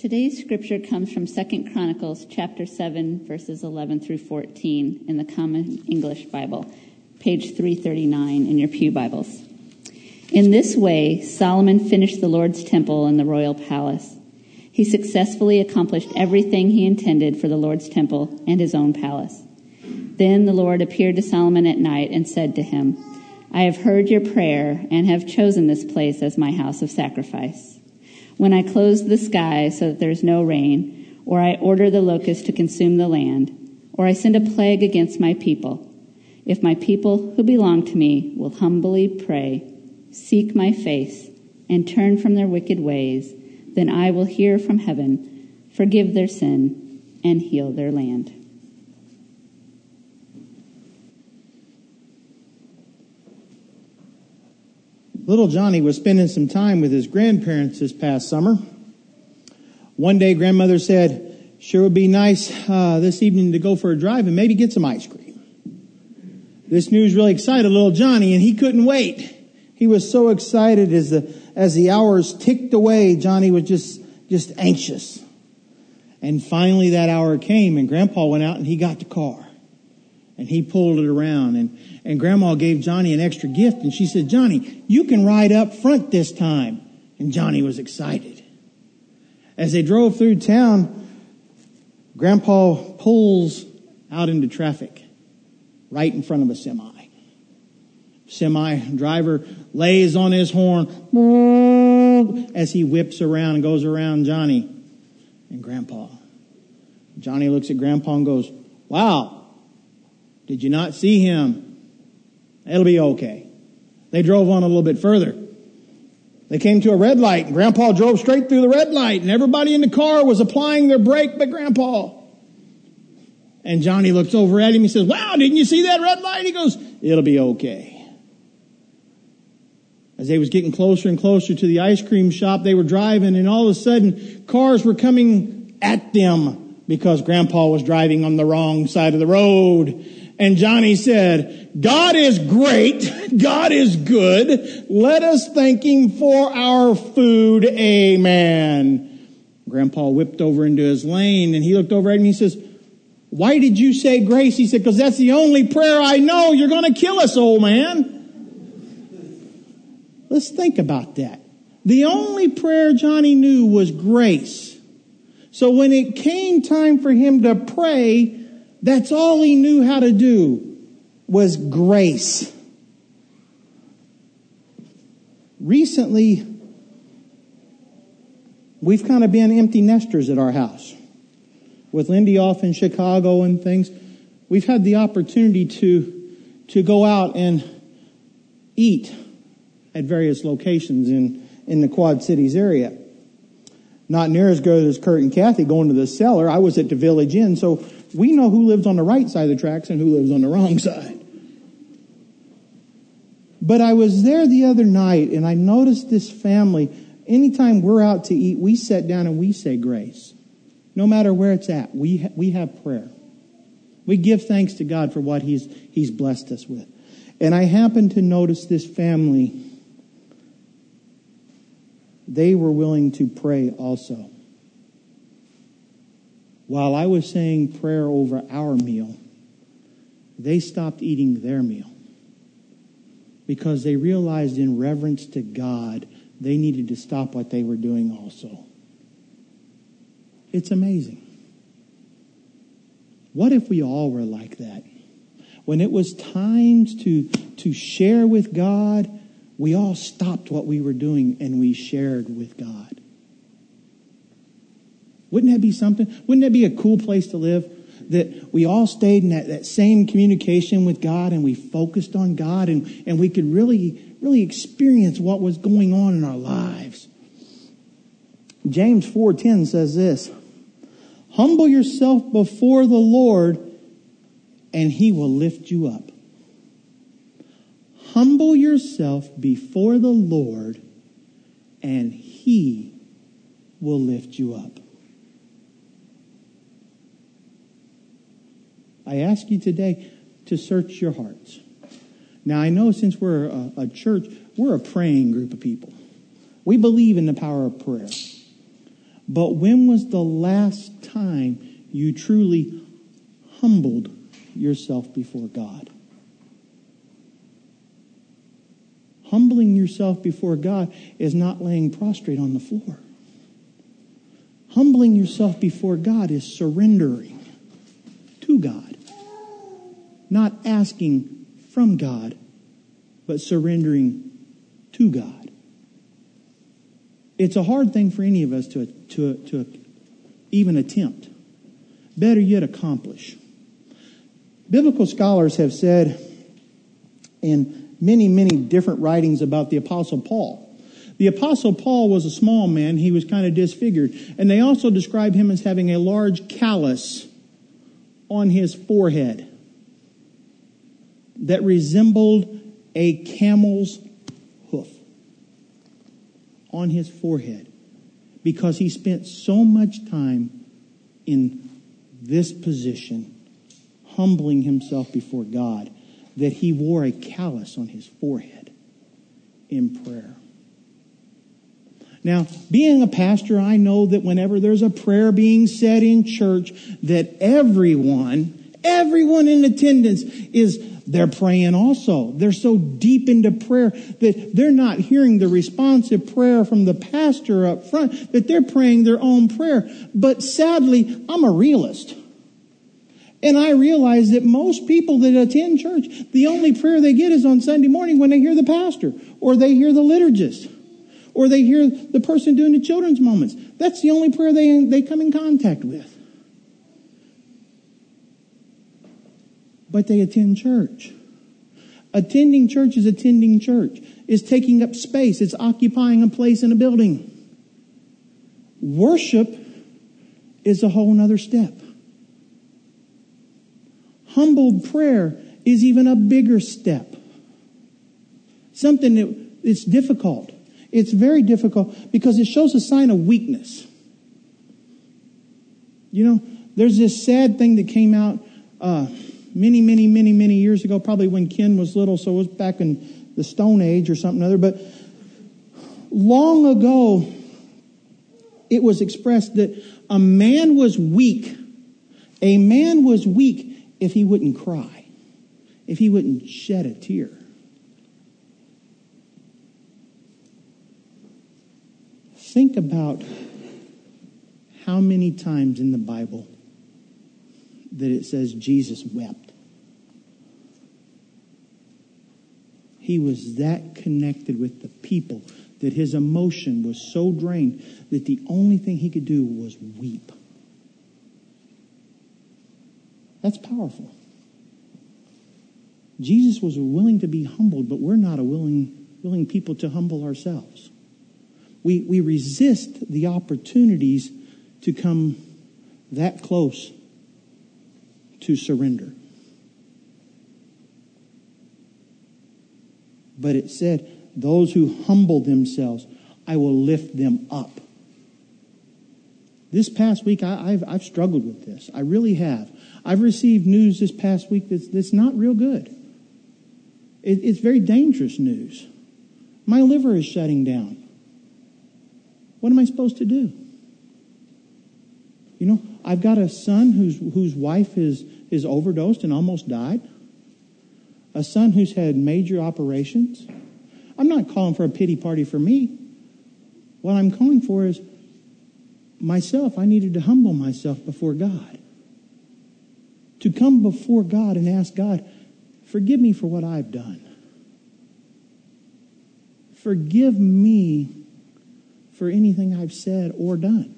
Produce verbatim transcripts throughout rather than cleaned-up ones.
Today's scripture comes from Second Chronicles chapter seven, verses eleven through fourteen in the Common English Bible, page three thirty-nine in your pew Bibles. In this way, Solomon finished the Lord's temple and the royal palace. He successfully accomplished everything he intended for the Lord's temple and his own palace. Then the Lord appeared to Solomon at night and said to him, I have heard your prayer and have chosen this place as my house of sacrifice. When I close the sky so that there is no rain, or I order the locusts to consume the land, or I send a plague against my people, if my people who belong to me will humbly pray, seek my face, and turn from their wicked ways, then I will hear from heaven, forgive their sin, and heal their land. Little Johnny was spending some time with his grandparents this past summer. One day, grandmother said, sure would be nice uh, this evening to go for a drive and maybe get some ice cream. This news really excited little Johnny, and he couldn't wait. He was so excited as the as the hours ticked away. Johnny was just, just anxious. And finally that hour came, and Grandpa went out and he got the car. And he pulled it around, and, and Grandma gave Johnny an extra gift, and she said, Johnny, you can ride up front this time. And Johnny was excited. As they drove through town, Grandpa pulls out into traffic right in front of a semi. Semi driver lays on his horn as he whips around and goes around Johnny and Grandpa. Johnny looks at Grandpa and goes, wow. Did you not see him? It'll be okay. They drove on a little bit further. They came to a red light, and Grandpa drove straight through the red light, and everybody in the car was applying their brake but Grandpa. And Johnny looks over at him. He says, wow, didn't you see that red light? He goes, it'll be okay. As they was getting closer and closer to the ice cream shop, they were driving, and all of a sudden, cars were coming at them because Grandpa was driving on the wrong side of the road. And Johnny said, God is great. God is good. Let us thank him for our food. Amen. Grandpa whipped over into his lane, and he looked over at him and he says, why did you say grace? He said, because that's the only prayer I know. You're going to kill us, old man. Let's think about that. The only prayer Johnny knew was grace. So when it came time for him to pray, that's all he knew how to do was grace. Recently, we've kind of been empty nesters at our house. With Lindy off in Chicago and things, we've had the opportunity to, to go out and eat at various locations in, in the Quad Cities area. Not near as good as Kurt and Kathy going to the cellar. I was at the Village Inn, so we know who lives on the right side of the tracks and who lives on the wrong side. But I was there the other night, and I noticed this family. Anytime we're out to eat, we sit down and we say grace. No matter where it's at, we ha- we have prayer. We give thanks to God for what He's He's blessed us with. And I happened to notice this family. They were willing to pray also. While I was saying prayer over our meal, they stopped eating their meal because they realized in reverence to God, they needed to stop what they were doing also. It's amazing. What if we all were like that? When it was times to, to share with God, we all stopped what we were doing and we shared with God. Wouldn't that be something? Wouldn't that be a cool place to live? That we all stayed in that, that same communication with God and we focused on God and, and we could really, really experience what was going on in our lives. James four ten says this, humble yourself before the Lord and He will lift you up. Humble yourself before the Lord and He will lift you up. I ask you today to search your hearts. Now, I know since we're a, a church, we're a praying group of people. We believe in the power of prayer. But when was the last time you truly humbled yourself before God? Humbling yourself before God is not laying prostrate on the floor. Humbling yourself before God is surrendering to God. Not asking from God, but surrendering to God. It's a hard thing for any of us to, to, to even attempt. Better yet, accomplish. Biblical scholars have said in many, many different writings about the Apostle Paul. The Apostle Paul was a small man. He was kind of disfigured. And they also describe him as having a large callus on his forehead that resembled a camel's hoof on his forehead, because he spent so much time in this position, humbling himself before God, that he wore a callus on his forehead in prayer. Now, being a pastor, I know that whenever there's a prayer being said in church, that everyone, everyone in attendance is, they're praying also. They're so deep into prayer that they're not hearing the responsive prayer from the pastor up front, that they're praying their own prayer. But sadly, I'm a realist. And I realize that most people that attend church, the only prayer they get is on Sunday morning when they hear the pastor, or they hear the liturgist, or they hear the person doing the children's moments. That's the only prayer they, they come in contact with. But they attend church. Attending church is attending church. It's taking up space. It's occupying a place in a building. Worship is a whole other step. Humbled prayer is even a bigger step. Something that it's difficult. It's very difficult because it shows a sign of weakness. You know, there's this sad thing that came out uh, many, many, many, many years ago, probably when Ken was little, so it was back in the Stone Age or something or other. But long ago, it was expressed that a man was weak. A man was weak if he wouldn't cry, if he wouldn't shed a tear. Think about how many times in the Bible that it says Jesus wept. He was that connected with the people that his emotion was so drained that the only thing he could do was weep. That's powerful. Jesus was willing to be humbled, but we're not a willing, willing people to humble ourselves. We, we resist the opportunities to come that close to surrender. But it said, those who humble themselves, I will lift them up. This past week, I, I've, I've struggled with this. I really have. I've received news this past week that's, that's not real good. It, it's very dangerous news. My liver is shutting down. What am I supposed to do? You know, I've got a son whose whose wife is, is overdosed and almost died. A son who's had major operations. I'm not calling for a pity party for me. What I'm calling for is myself. I needed to humble myself before God. To come before God and ask God, forgive me for what I've done. Forgive me for anything I've said or done.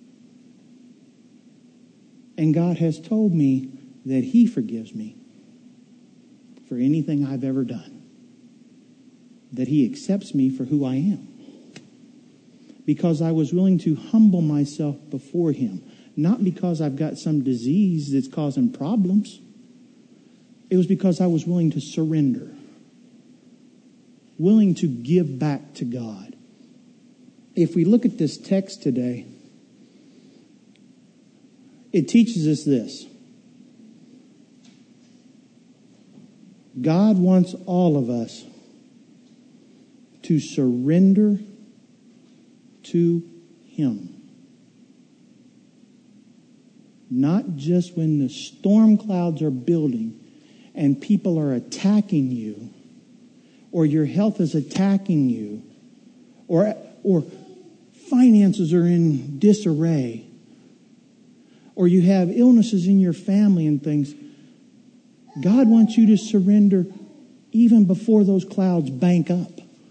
And God has told me that He forgives me for anything I've ever done. That He accepts me for who I am. Because I was willing to humble myself before Him. Not because I've got some disease that's causing problems. It was because I was willing to surrender. Willing to give back to God. If we look at this text today, it teaches us this. God wants all of us to surrender to Him. Not just when the storm clouds are building and people are attacking you, or your health is attacking you, or, or finances are in disarray, or you have illnesses in your family and things. God wants you to surrender even before those clouds bank up.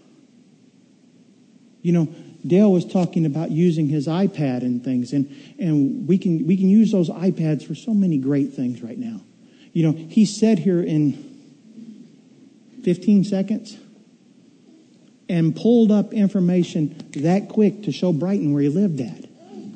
You know, Dale was talking about using his iPad and things, and, and we can we can use those iPads for so many great things right now. You know, he said here in fifteen seconds and pulled up information that quick to show Brighton where he lived at.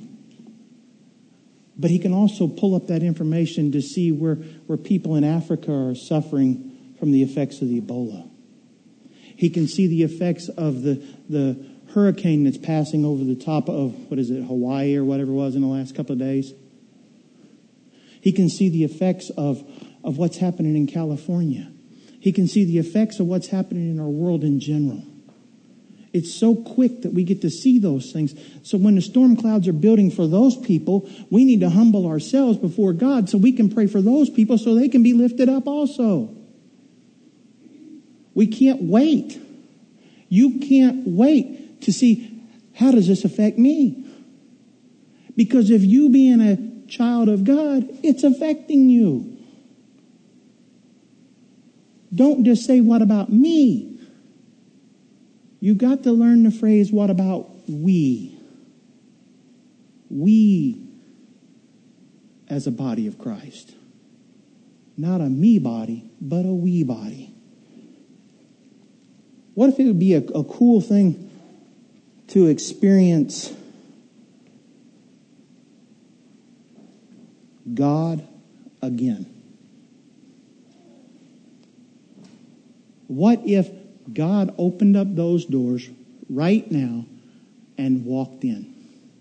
But he can also pull up that information to see where, where people in Africa are suffering from the effects of the Ebola. He can see the effects of the, the hurricane that's passing over the top of, what is it, Hawaii or whatever it was in the last couple of days. He can see the effects of, of what's happening in California. He can see the effects of what's happening in our world in general. It's so quick that we get to see those things. So when the storm clouds are building for those people, we need to humble ourselves before God so we can pray for those people so they can be lifted up also. We can't wait. You can't wait to see, how does this affect me? Because if you being a child of God, it's affecting you. Don't just say, what about me? You've got to learn the phrase, what about we? We as a body of Christ. Not a me body, but a we body. What if it would be a, a cool thing to experience God again? What if God opened up those doors right now and walked in?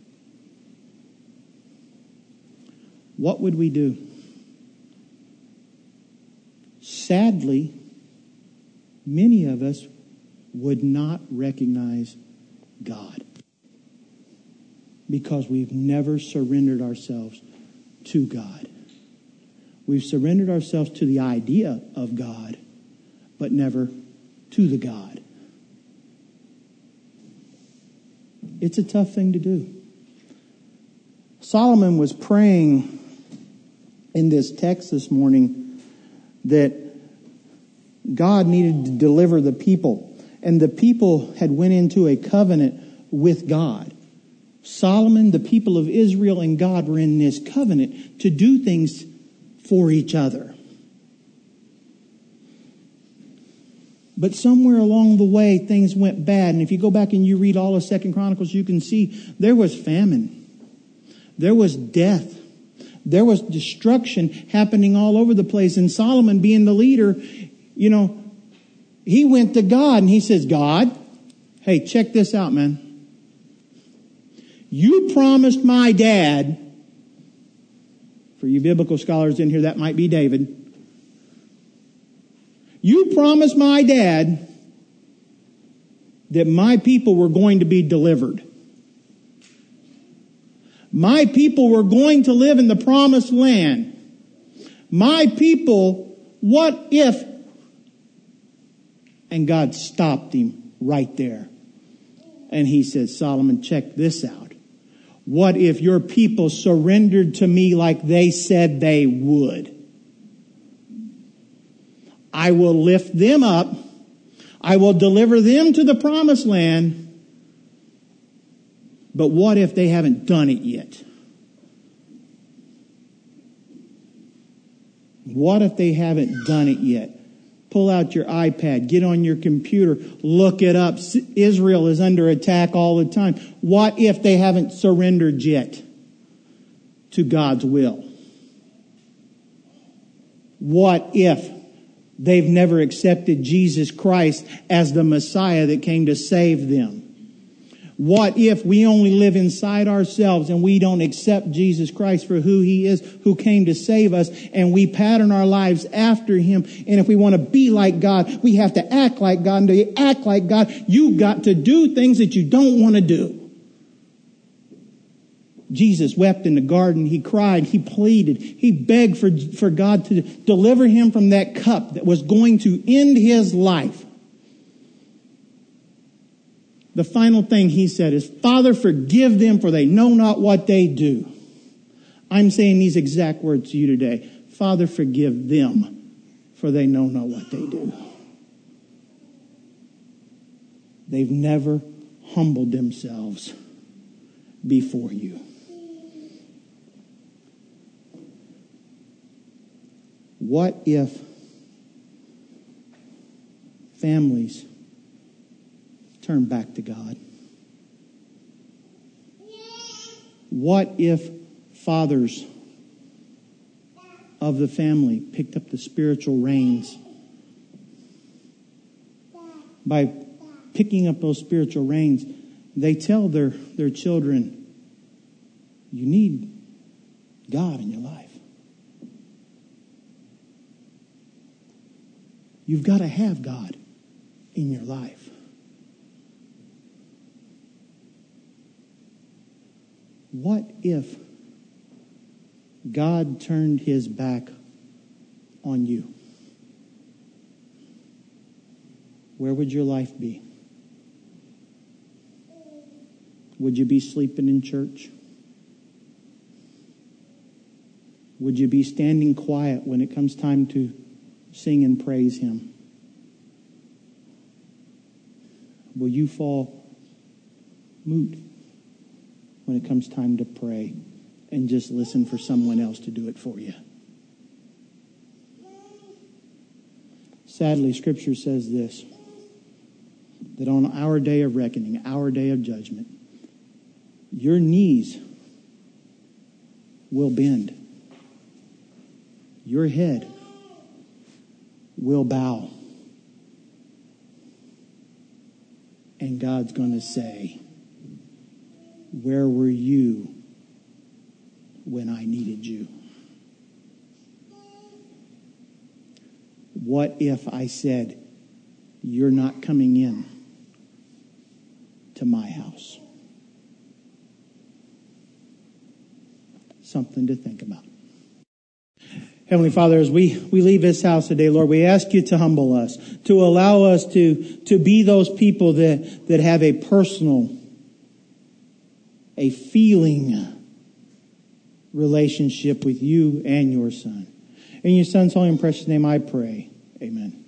What would we do? Sadly, many of us would not recognize God because we've never surrendered ourselves to God. We've surrendered ourselves to the idea of God, but never to the God. It's a tough thing to do. Solomon was praying in this text this morning that God needed to deliver the people. And the people had went into a covenant with God. Solomon, the people of Israel, and God were in this covenant to do things for each other. But somewhere along the way, things went bad. And if you go back and you read all of Second Chronicles, you can see there was famine. There was death. There was destruction happening all over the place. And Solomon, being the leader, you know, he went to God and he says, God, hey, check this out, man. You promised my dad, for you biblical scholars in here, that might be David. You promised my dad that my people were going to be delivered. My people were going to live in the promised land. My people, what if? And God stopped him right there. And he says, Solomon, check this out. What if your people surrendered to me like they said they would? I will lift them up. I will deliver them to the promised land. But what if they haven't done it yet? What if they haven't done it yet? Pull out your iPad, get on your computer, look it up. Israel is under attack all the time. What if they haven't surrendered yet to God's will? What if they've never accepted Jesus Christ as the Messiah that came to save them? What if we only live inside ourselves and we don't accept Jesus Christ for who he is, who came to save us, and we pattern our lives after him? And if we want to be like God, we have to act like God. And to act like God, you got to do things that you don't want to do. Jesus wept in the garden. He cried. He pleaded. He begged for, for God to deliver him from that cup that was going to end his life. The final thing he said is, Father, forgive them, for they know not what they do. I'm saying these exact words to you today. Father, forgive them, for they know not what they do. They've never humbled themselves before you. What if families turn back to God? What if fathers of the family picked up the spiritual reins? By picking up those spiritual reins, they tell their, their children, you need God in your life. You've got to have God in your life. What if God turned his back on you? Where would your life be? Would you be sleeping in church? Would you be standing quiet when it comes time to sing and praise him? Will you fall mute when it comes time to pray and just listen for someone else to do it for you? Sadly, Scripture says this, that on our day of reckoning, our day of judgment, your knees will bend. Your head will bow. And God's going to say, where were you when I needed you? What if I said, you're not coming in to my house? Something to think about. Heavenly Father, as we, we leave this house today, Lord, we ask you to humble us, to allow us to, to be those people that, that have a personal, a feeling relationship with you and your Son. In your Son's holy and precious name I pray. Amen.